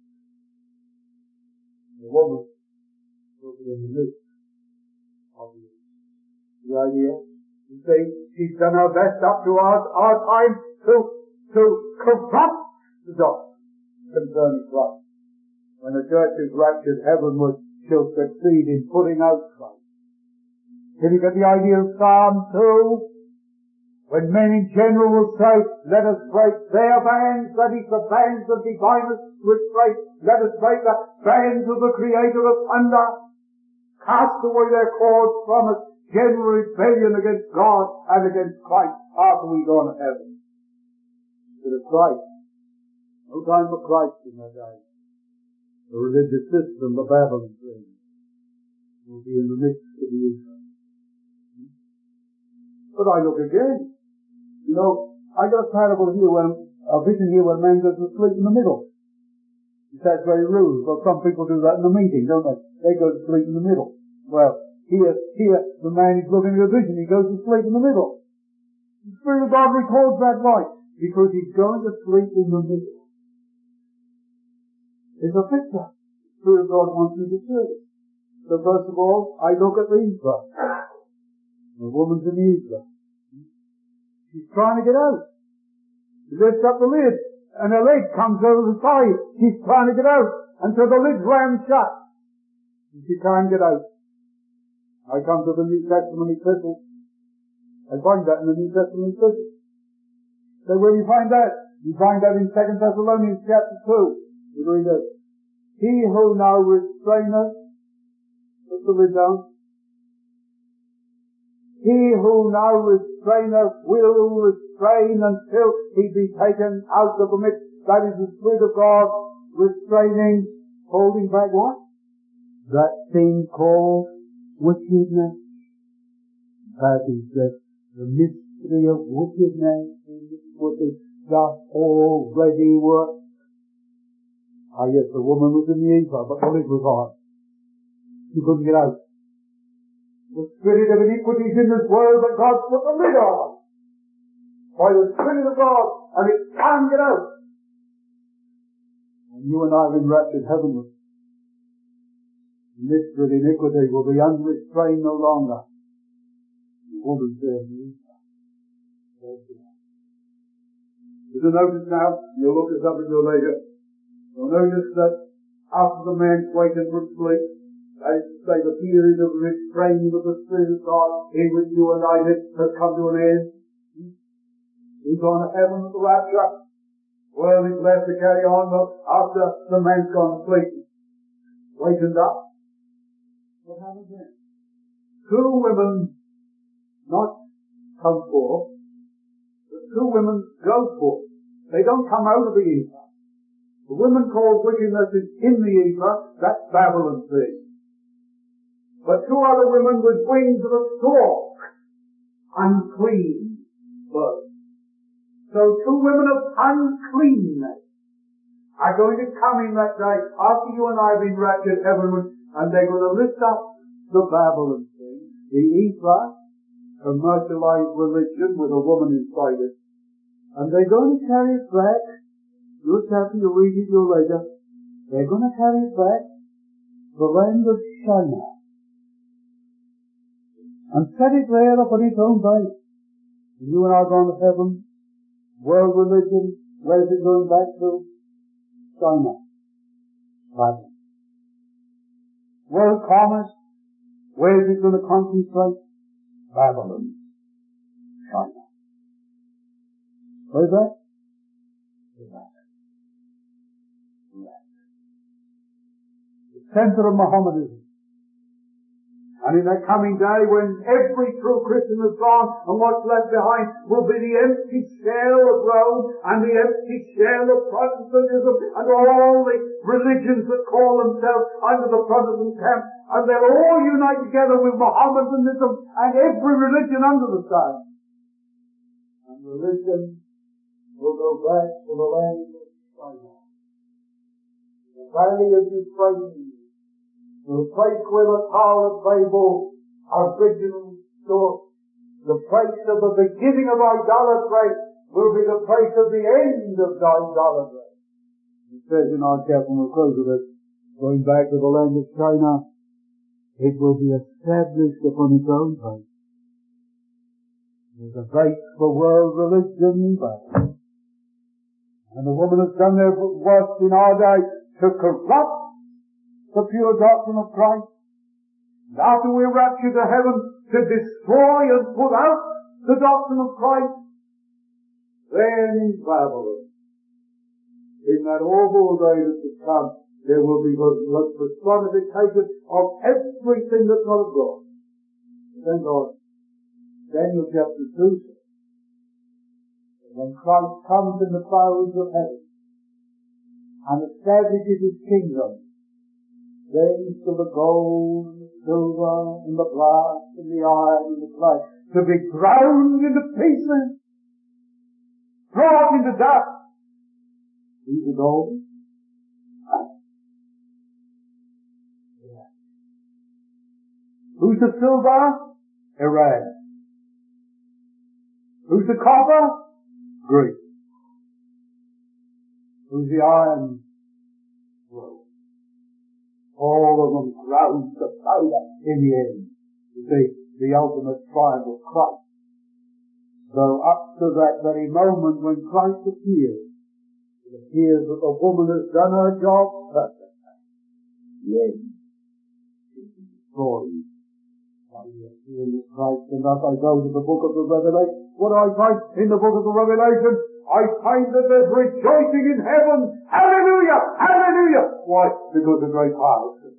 The woman will be in the midst of the The idea? You see, she's done her best up to our, our time to, to corrupt the doctrine concerning Christ. When the church is raptured heavenward, she'll succeed in putting out Christ. Can you get the idea of Psalm two? When men in general will say, let us break their bands, that is the bands of diviners which break, let us break the bands of the Creator asunder, cast away their cords from us, general rebellion against God and against Christ after we go to heaven. To the Christ. No time for Christ in that day. The religious system, the Babylon thing, will be in the midst of the Israel. But I look again. You know, I got a parable here when, a vision here where a man goes to sleep in the middle. That's very rude. Well, some people do that in a meeting, don't they? They go to sleep in the middle. Well, here, here, the man is looking at a vision, he goes to sleep in the middle. The Spirit of God records that right, because he's going to sleep in the middle. It's a picture. The Spirit of God wants me to see it. So first of all, I look at the Ephah. The woman's in the Ephah. She's trying to get out. She lifts up the lid, and her leg comes over the side. She's trying to get out, until the lid rams shut. And she can't get out. I come to the New Testament epistle. I find that in the New Testament epistle. So where do you find that? You find that in Second Thessalonians chapter two. You read this. He who now restraineth, put the lid down. He who now restraineth will restrain until he be taken out of the midst. That is the Spirit of God restraining, holding back what? That thing called wickedness. That is the, the mystery of wickedness, which is just already worked. Ah yes, the woman was in the Ephah, but the lid was on. She couldn't get out. The spirit of iniquity is in this world, but God put the lid on. By the Spirit of God, and it can't get out. And you and I have been raptured heavenward. The mystery of iniquity will be unrestrained no longer. The woman's there in the Ephah. Did you notice now? You'll look this up at your leisure. You'll notice that after the man's wakened from sleep, that is to say, the period of restraining of the Spirit of God in which you and I live has come to an end. He's gone to heaven with the rapture. Well, he's left to carry on after the man's gone to sleep. Wakened up. What happens then? Two women not come forth, but two women go forth. They don't come out of the Ephah. The woman called wickedness is in the Ephah. That's Babylon thing. But two other women with wings of a stork, unclean birds. So two women of uncleanness are going to come in that day after you and I have been raptured heavenward, and they're going to lift up the Babylon thing, the Ephah, commercialized religion with a woman inside it, and they're going to carry it back. Just after you read it, your leisure, they're going to carry it back to the land of Shinar. And set it there upon its own base. And you and I are going to heaven. World religion, where is it going back to? China. Babylon. World commerce, where is it going to concentrate? Babylon. China. Where's that? Iraq. Iraq. The center of Mohammedanism. And in that coming day when every true Christian is gone and what's left behind will be the empty shell of Rome and the empty shell of Protestantism and all the religions that call themselves under the Protestant camp, and they'll all unite together with Mohammedanism and every religion under the sun. And religion will go back to the land of China, the valley of Euphrates, the place where the Tower of Babel originally stood. The place of the beginning of idolatry will be the place of the end of idolatry. It says in our chapter, we'll close with it, going back to the land of China, it will be established upon its own place. There's a base for world religion, but and the woman has done their worst in our day to corrupt the pure doctrine of Christ. And after we're raptured to heaven, to destroy and put out the doctrine of Christ. Then in Babylon, in that awful day that is come, there will be the personification of everything that's not of God. Thank God. Daniel chapter two says, when Christ comes in the clouds of heaven and establishes his kingdom, then shall the gold and the silver and the brass and the iron and the clay to be ground into pieces, brought into dust. Who's the gold? Yeah. Who's the silver? Iran. Who's the copper? Greece. Who's the iron? Rome. All of them ground to powder in the end. You see, the ultimate triumph of Christ. So up to that very moment when Christ appears, it appears that the woman has done her job perfectly. The end is destroyed by the appearing of Christ. And as I go to the book of the Revelation, what do I find in the book of the Revelation? I find that there's rejoicing in heaven. Hallelujah! Hallelujah! Why? Because the great harvest.